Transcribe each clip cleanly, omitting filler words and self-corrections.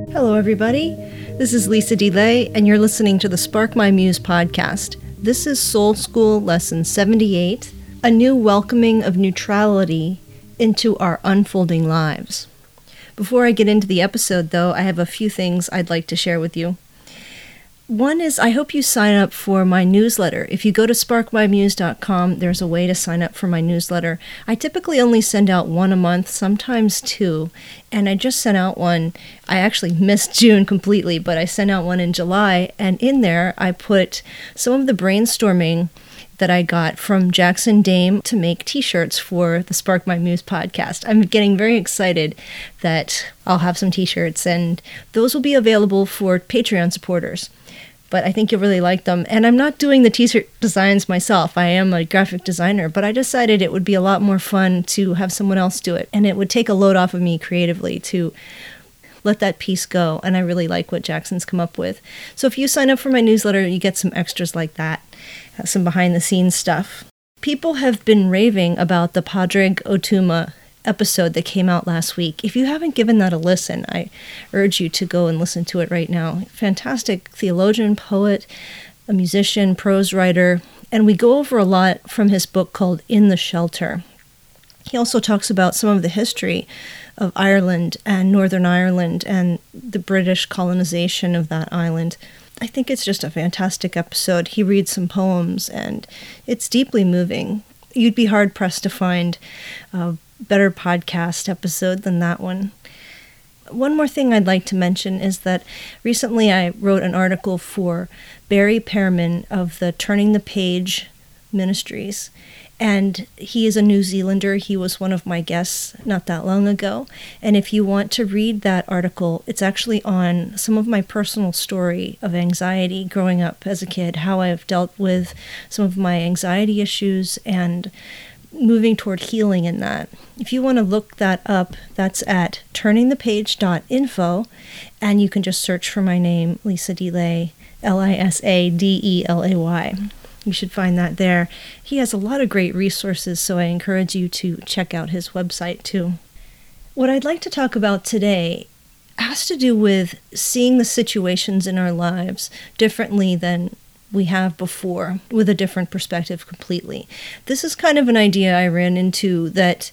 Hello, everybody. This is Lisa DeLay, and you're listening to the Spark My Muse podcast. This is Soul School Lesson 78, a new welcoming of neutrality into our unfolding lives. Before I get into the episode, though, I have a few things I'd like to share with you. One is I hope you sign up for my newsletter. If you go to sparkmymuse.com, there's a way to sign up for my newsletter. I typically only send out one a month, sometimes two, and I just sent out one. I actually missed June completely, but I sent out one in July, and in there I put some of the brainstorming that I got from Jackson Dame to make t-shirts for the Spark My Muse podcast. I'm getting very excited that I'll have some t-shirts, and those will be available for Patreon supporters. But I think you'll really like them. And I'm not doing the t-shirt designs myself. I am a graphic designer, but I decided it would be a lot more fun to have someone else do it. And it would take a load off of me creatively to let that piece go. And I really like what Jackson's come up with. So if you sign up for my newsletter, you get some extras like that, some behind-the-scenes stuff. People have been raving about the Padraig Ó Tuama episode that came out last week. If you haven't given that a listen, I urge you to go and listen to it right now. Fantastic theologian, poet, a musician, prose writer, and we go over a lot from his book called In the Shelter. He also talks about some of the history of Ireland and Northern Ireland and the British colonization of that island. I think it's just a fantastic episode. He reads some poems, and it's deeply moving. You'd be hard-pressed to find better podcast episode than that one. One more thing I'd like to mention is that recently I wrote an article for Barry Pearman of the Turning the Page Ministries, and he is a New Zealander. He was one of my guests not that long ago, and if you want to read that article, it's actually on some of my personal story of anxiety growing up as a kid, how I've dealt with some of my anxiety issues and moving toward healing in that. If you want to look that up, that's at turningthepage.info, and you can just search for my name, Lisa DeLay, Lisadelay. You should find that there. He has a lot of great resources, so I encourage you to check out his website too. What I'd like to talk about today has to do with seeing the situations in our lives differently than we have before, with a different perspective completely. This is kind of an idea I ran into that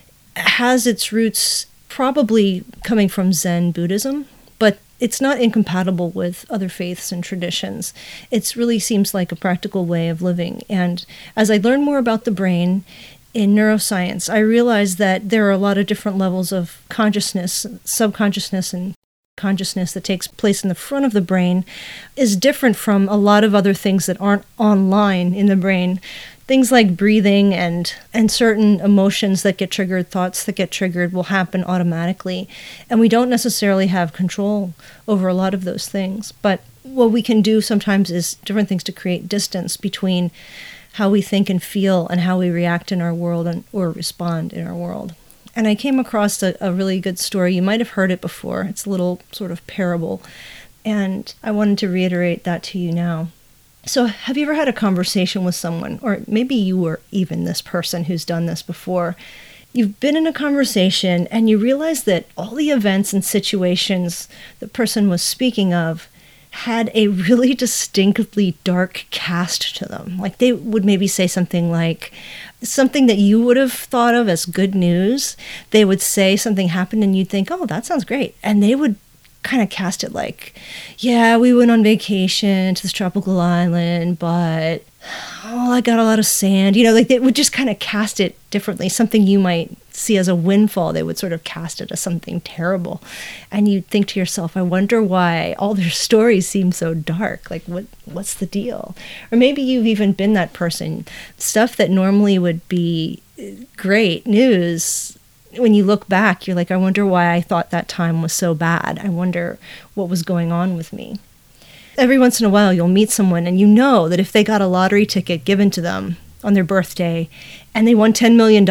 has its roots probably coming from Zen Buddhism, but it's not incompatible with other faiths and traditions. It really seems like a practical way of living. And as I learn more about the brain in neuroscience, I realize that there are a lot of different levels of consciousness, subconsciousness, and consciousness that takes place in the front of the brain is different from a lot of other things that aren't online in the brain. Things like breathing and certain emotions that get triggered, thoughts that get triggered will happen automatically. And we don't necessarily have control over a lot of those things. But what we can do sometimes is different things to create distance between how we think and feel and how we react in our world or respond in our world. And I came across a really good story. You might have heard it before. It's a little sort of parable. And I wanted to reiterate that to you now. So have you ever had a conversation with someone, or maybe you were even this person who's done this before? You've been in a conversation and you realize that all the events and situations the person was speaking of had a really distinctly dark cast to them. Like they would maybe say something like, something that you would have thought of as good news. They would say something happened and you'd think, oh, that sounds great. And they would kind of cast it like, yeah, we went on vacation to this tropical island, but I got a lot of sand. Like they would just kind of cast it differently. Something you might see as a windfall, they would sort of cast it as something terrible. And you'd think to yourself, I wonder why all their stories seem so dark. Like, what's the deal? Or maybe you've even been that person. Stuff that normally would be great news, when you look back, you're like, I wonder why I thought that time was so bad. I wonder what was going on with me. Every once in a while, you'll meet someone and you know that if they got a lottery ticket given to them on their birthday and they won $10 million,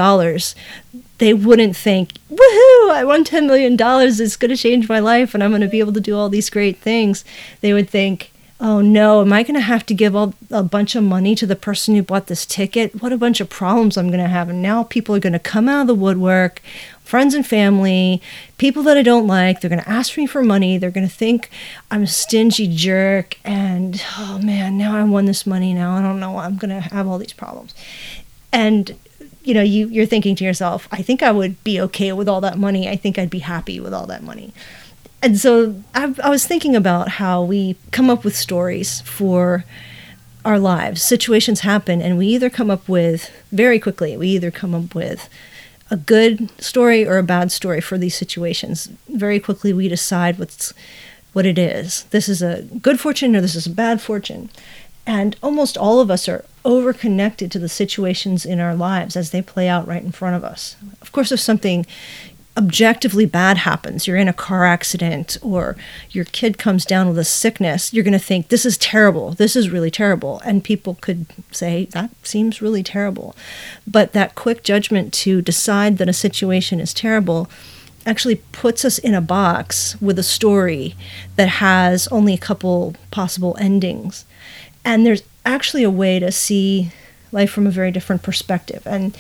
they wouldn't think, woohoo, I won $10 million, it's going to change my life and I'm going to be able to do all these great things. They would think, oh no, am I going to have to give a bunch of money to the person who bought this ticket? What a bunch of problems I'm going to have. And now people are going to come out of the woodwork, friends and family, people that I don't like. They're going to ask me for money. They're going to think I'm a stingy jerk. And, oh man, now I won this money. Now I don't know. I'm going to have all these problems. And, you're thinking to yourself, I think I would be okay with all that money. I think I'd be happy with all that money. And so I was thinking about how we come up with stories for our lives. Situations happen, and we either come up with, very quickly, a good story or a bad story for these situations. Very quickly, we decide what it is. This is a good fortune or this is a bad fortune. And almost all of us are over-connected to the situations in our lives as they play out right in front of us. Of course, if something objectively bad happens, you're in a car accident or your kid comes down with a sickness, you're going to think, this is terrible, this is really terrible. And people could say, that seems really terrible. But that quick judgment to decide that a situation is terrible actually puts us in a box with a story that has only a couple possible endings. And there's actually a way to see life from a very different perspective. And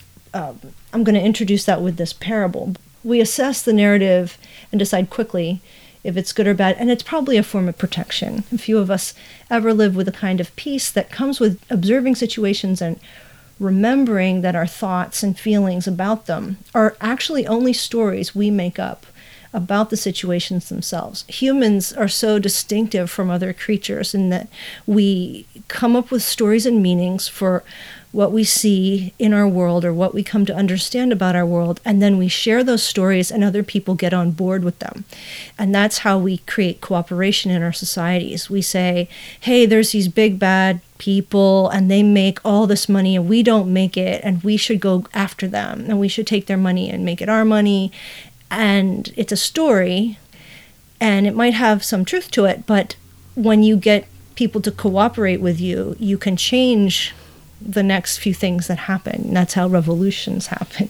I'm going to introduce that with this parable. We assess the narrative and decide quickly if it's good or bad, and it's probably a form of protection. A few of us ever live with a kind of peace that comes with observing situations and remembering that our thoughts and feelings about them are actually only stories we make up about the situations themselves. Humans are so distinctive from other creatures in that we come up with stories and meanings for what we see in our world or what we come to understand about our world, and then we share those stories and other people get on board with them. And that's how we create cooperation in our societies. We say, hey, there's these big bad people and they make all this money and we don't make it, and we should go after them and we should take their money and make it our money. And it's a story, and it might have some truth to it, but when you get people to cooperate with you, you can change the next few things that happen. And that's how revolutions happen.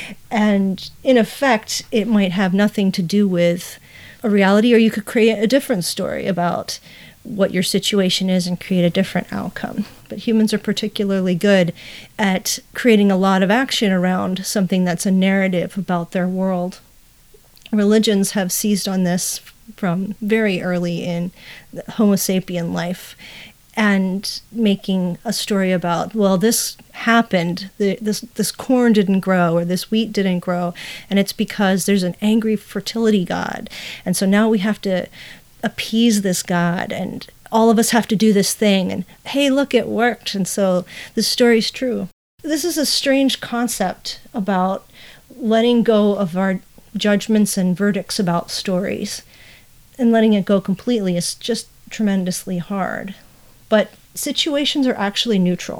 And in effect, it might have nothing to do with a reality, or you could create a different story about what your situation is and create a different outcome. But humans are particularly good at creating a lot of action around something that's a narrative about their world. Religions have seized on this from very early in Homo sapien life, and making a story about, well, this happened, this corn didn't grow or this wheat didn't grow, and it's because there's an angry fertility god, and so now we have to appease this god, and all of us have to do this thing, and hey, look, it worked, and so this story's true. This is a strange concept about letting go of our judgments and verdicts about stories, and letting it go completely is just tremendously hard. But situations are actually neutral,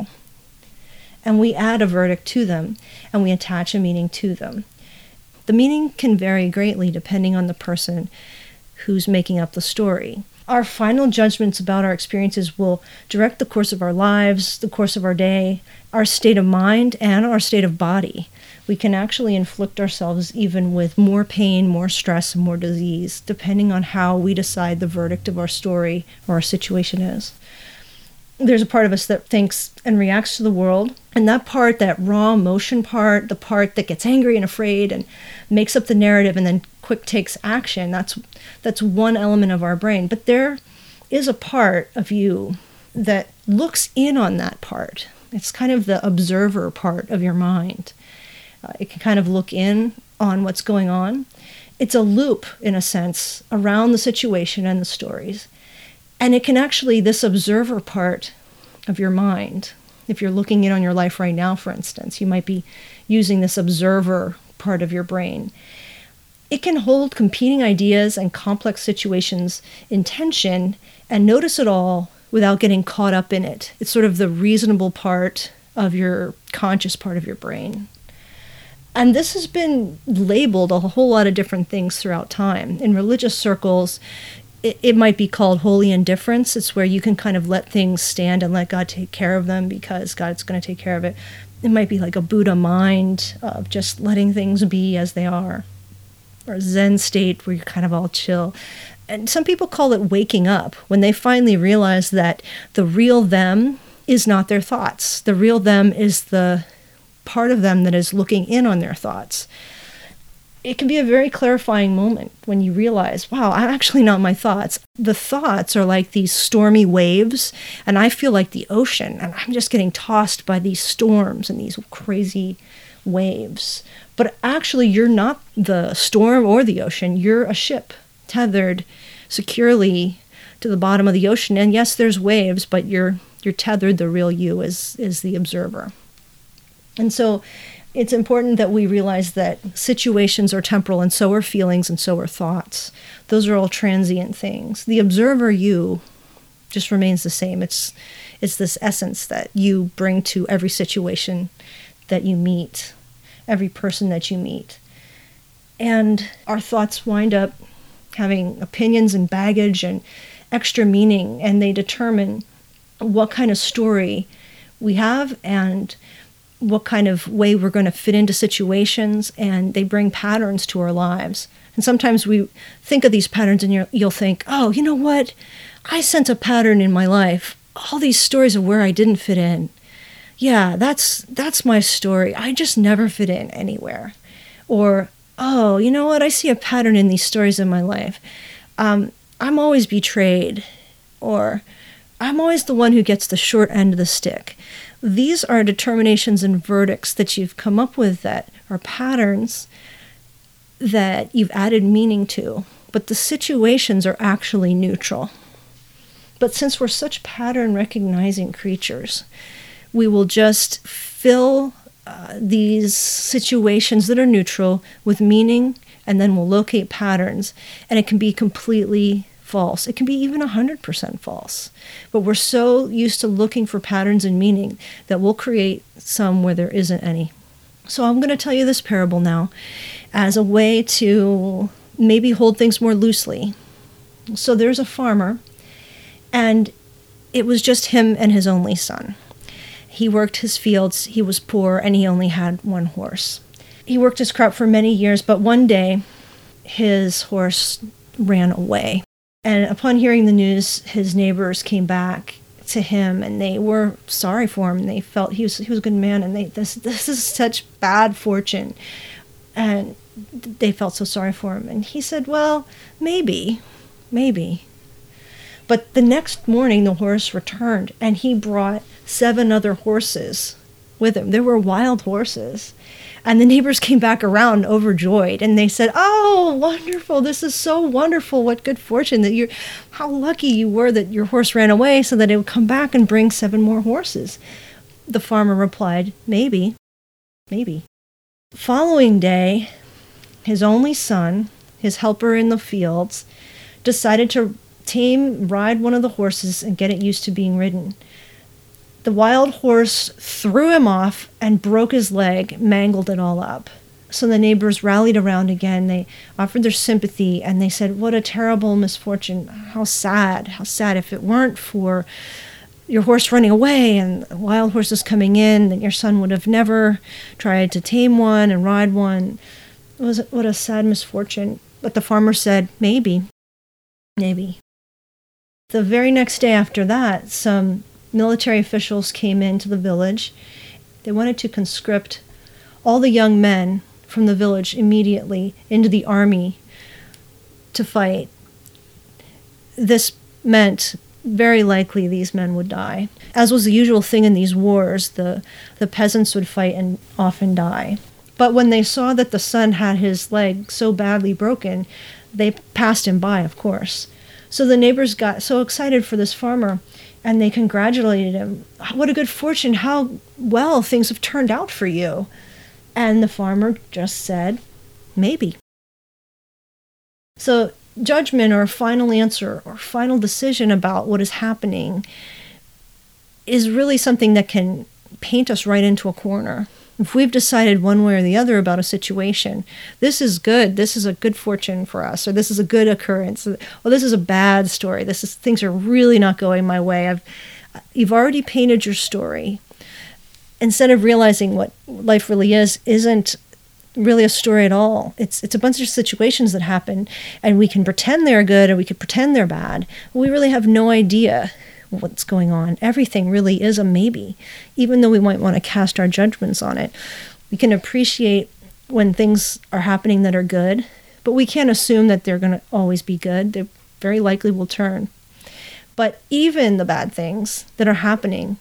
and we add a verdict to them, and we attach a meaning to them. The meaning can vary greatly depending on the person who's making up the story. Our final judgments about our experiences will direct the course of our lives, the course of our day, our state of mind, and our state of body. We can actually inflict ourselves even with more pain, more stress, and more disease, depending on how we decide the verdict of our story or our situation is. There's a part of us that thinks and reacts to the world, and that part, that raw emotion part, the part that gets angry and afraid and makes up the narrative and then quick takes action, that's one element of our brain. But there is a part of you that looks in on that part. It's kind of the observer part of your mind. It can kind of look in on what's going on. It's a loop, in a sense, around the situation and the stories. And it can actually, this observer part of your mind, if you're looking in on your life right now, for instance, you might be using this observer part of your brain. It can hold competing ideas and complex situations in tension and notice it all without getting caught up in it. It's sort of the reasonable part of your conscious part of your brain. And this has been labeled a whole lot of different things throughout time. In religious circles, it might be called holy indifference. It's where you can kind of let things stand and let God take care of them because God's going to take care of it. It might be like a Buddha mind of just letting things be as they are, or a Zen state where you're kind of all chill. And some people call it waking up, when they finally realize that the real them is not their thoughts. The real them is the part of them that is looking in on their thoughts. it can be a very clarifying moment when you realize, wow, I'm actually not my thoughts. The thoughts are like these stormy waves, and I feel like the ocean, and I'm just getting tossed by these storms and these crazy waves. But actually, you're not the storm or the ocean. You're a ship tethered securely to the bottom of the ocean. And yes, there's waves, but you're tethered. The real you is the observer. And so it's important that we realize that situations are temporal, and so are feelings, and so are thoughts. Those are all transient things. The observer you just remains the same. It's this essence that you bring to every situation that you meet, every person that you meet. And our thoughts wind up having opinions and baggage and extra meaning, and they determine what kind of story we have and what kind of way we're going to fit into situations, and they bring patterns to our lives. And sometimes we think of these patterns and you'll think, oh, you know what? I sense a pattern in my life. All these stories of where I didn't fit in. Yeah, that's my story. I just never fit in anywhere. Or, oh, you know what? I see a pattern in these stories in my life. I'm always betrayed. Or, I'm always the one who gets the short end of the stick. These are determinations and verdicts that you've come up with that are patterns that you've added meaning to, but the situations are actually neutral. But since we're such pattern-recognizing creatures, we will just fill these situations that are neutral with meaning, and then we'll locate patterns, and it can be completely false. It can be even 100% false. But we're so used to looking for patterns and meaning that we'll create some where there isn't any. So I'm going to tell you this parable now as a way to maybe hold things more loosely. So there's a farmer, and it was just him and his only son. He worked his fields, he was poor, and he only had one horse. He worked his crop for many years, but one day his horse ran away. And upon hearing the news, his neighbors came back to him, and they were sorry for him. And they felt he was a good man, and this is such bad fortune, and they felt so sorry for him. And he said, "Well, maybe." But the next morning, the horse returned, and he brought 7 other horses with him. There were wild horses. And the neighbors came back around overjoyed, and they said, "Oh, wonderful. This is so wonderful. What good fortune that how lucky you were that your horse ran away so that it would come back and bring 7 more horses." The farmer replied, maybe. Following day, his only son, his helper in the fields, decided to ride one of the horses and get it used to being ridden. The wild horse threw him off and broke his leg, mangled it all up. So the neighbors rallied around again. They offered their sympathy, and they said, "What a terrible misfortune. How sad. If it weren't for your horse running away and wild horses coming in, then your son would have never tried to tame one and ride one. What a sad misfortune." But the farmer said, maybe. The very next day after that, some military officials came into the village. They wanted to conscript all the young men from the village immediately into the army to fight. This meant very likely these men would die. As was the usual thing in these wars, the peasants would fight and often die. But when they saw that the son had his leg so badly broken, they passed him by, of course. So the neighbors got so excited for this farmer, and they congratulated him. "What a good fortune, how well things have turned out for you." And the farmer just said, maybe. So judgment, or final answer, or final decision about what is happening is really something that can paint us right into a corner. If we've decided one way or the other about a situation, this is good, this is a good fortune for us, or this is a good occurrence, or this is a bad story, things are really not going my way. You've already painted your story. Instead of realizing what life really isn't really a story at all. It's a bunch of situations that happen, and we can pretend they're good or we could pretend they're bad. We really have no idea what's going on. Everything really is a maybe, even though we might want to cast our judgments on it. We can appreciate when things are happening that are good, but we can't assume that they're going to always be good. They very likely will turn. But even the bad things that are happening,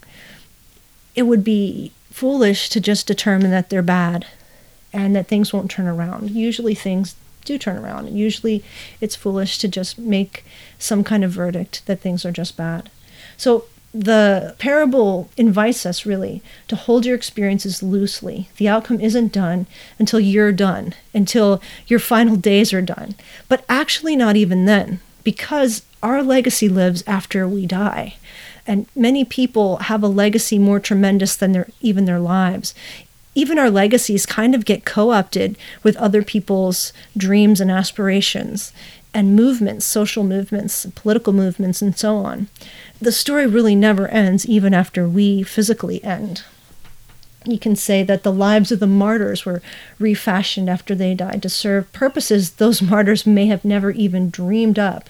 it would be foolish to just determine that they're bad and that things won't turn around. Usually things do turn around. Usually it's foolish to just make some kind of verdict that things are just bad. So the parable invites us really to hold your experiences loosely. The outcome isn't done until you're done, until your final days are done. But actually not even then, because our legacy lives after we die. And many people have a legacy more tremendous than even their lives. Even our legacies kind of get co-opted with other people's dreams and aspirations and movements, social movements, political movements, and so on. The story really never ends, even after we physically end. You can say that the lives of the martyrs were refashioned after they died to serve purposes those martyrs may have never even dreamed up.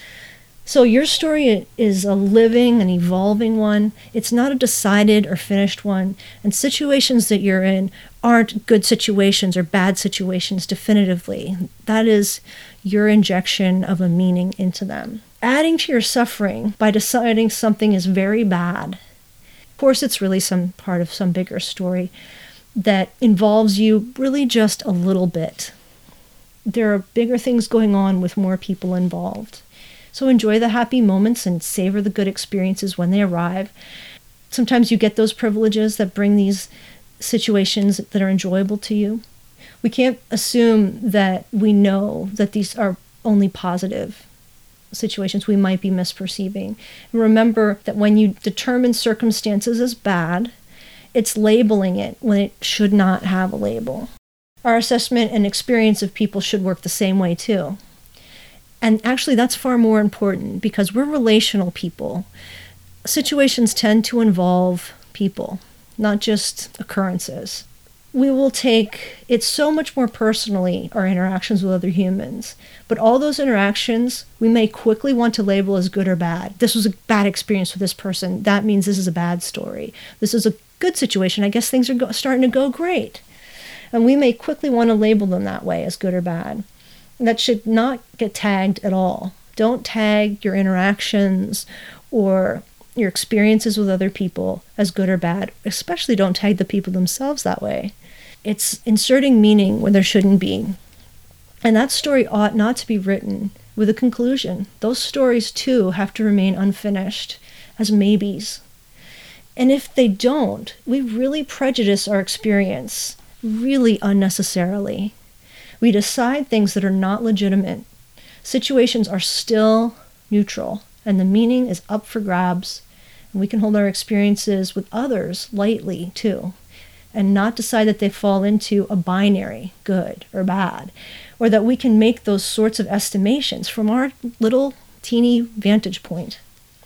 So your story is a living and evolving one. It's not a decided or finished one. And situations that you're in aren't good situations or bad situations definitively. That is your injection of a meaning into them. Adding to your suffering by deciding something is very bad. Of course, it's really some part of some bigger story that involves you really just a little bit. There are bigger things going on with more people involved. So enjoy the happy moments and savor the good experiences when they arrive. Sometimes you get those privileges that bring these situations that are enjoyable to you. We can't assume that we know that these are only positive situations we might be misperceiving. And remember that when you determine circumstances as bad, it's labeling it when it should not have a label. Our assessment and experience of people should work the same way too. And actually, that's far more important because we're relational people. Situations tend to involve people, not just occurrences. We will take it so much more personally, our interactions with other humans. But all those interactions, we may quickly want to label as good or bad. This was a bad experience with this person. That means this is a bad story. This is a good situation. I guess things are starting to go great. And we may quickly want to label them that way as good or bad. That should not get tagged at all. Don't tag your interactions or your experiences with other people as good or bad. Especially don't tag the people themselves that way. It's inserting meaning where there shouldn't be. And that story ought not to be written with a conclusion. Those stories, too, have to remain unfinished as maybes. And if they don't, we really prejudice our experience, really unnecessarily. We decide things that are not legitimate. Situations are still neutral, and the meaning is up for grabs. And we can hold our experiences with others lightly, too, and not decide that they fall into a binary, good or bad, or that we can make those sorts of estimations from our little teeny vantage point.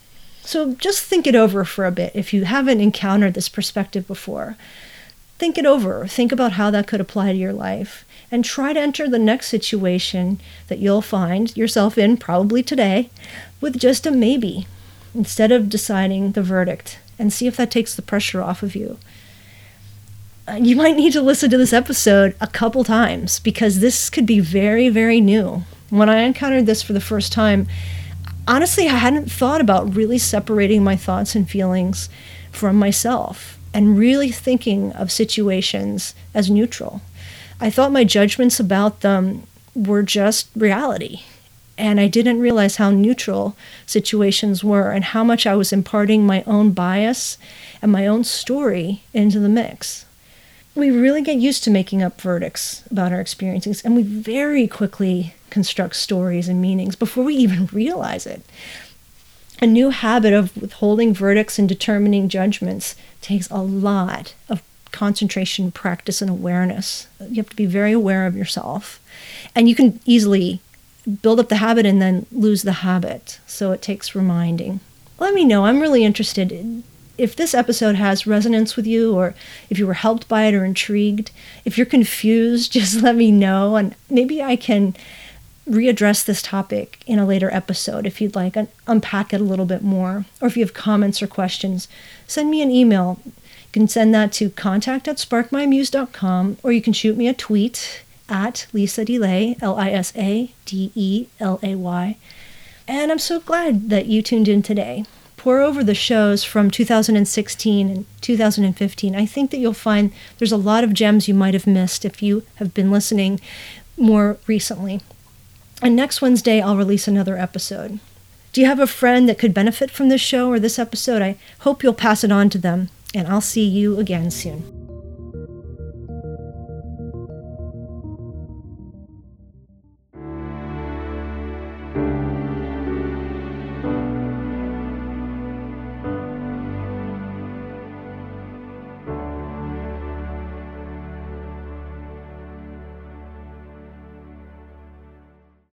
So just think it over for a bit if you haven't encountered this perspective before. Think it over. Think about how that could apply to your life. And try to enter the next situation that you'll find yourself in, probably today, with just a maybe, instead of deciding the verdict, and see if that takes the pressure off of you. You might need to listen to this episode a couple times, because this could be very, very new. When I encountered this for the first time, honestly, I hadn't thought about really separating my thoughts and feelings from myself, and really thinking of situations as neutral. I thought my judgments about them were just reality, and I didn't realize how neutral situations were and how much I was imparting my own bias and my own story into the mix. We really get used to making up verdicts about our experiences, and we very quickly construct stories and meanings before we even realize it. A new habit of withholding verdicts and determining judgments takes a lot of concentration, practice, and awareness. You have to be very aware of yourself. And you can easily build up the habit and then lose the habit. So it takes reminding. Let me know. I'm really interested if this episode has resonance with you, or if you were helped by it or intrigued. If you're confused, just let me know. And maybe I can readdress this topic in a later episode if you'd like, and unpack it a little bit more. Or if you have comments or questions, send me an email. You can send that to contact@sparkmymuse.com, or you can shoot me a tweet at Lisa DeLay, LisaDelay. And I'm so glad that you tuned in today. Pour over the shows from 2016 and 2015. I think that you'll find there's a lot of gems you might have missed if you have been listening more recently. And next Wednesday, I'll release another episode. Do you have a friend that could benefit from this show or this episode? I hope you'll pass it on to them, and I'll see you again soon.